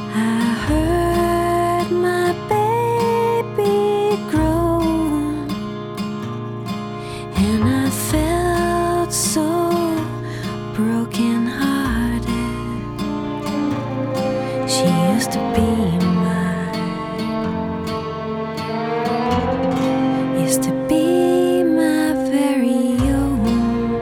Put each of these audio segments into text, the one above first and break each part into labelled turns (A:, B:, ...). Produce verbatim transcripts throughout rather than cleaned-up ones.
A: I heard my baby groan, and I felt so broken hearted. She used to be mine, used to be my very own.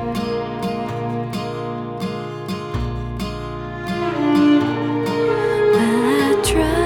A: Well, I tried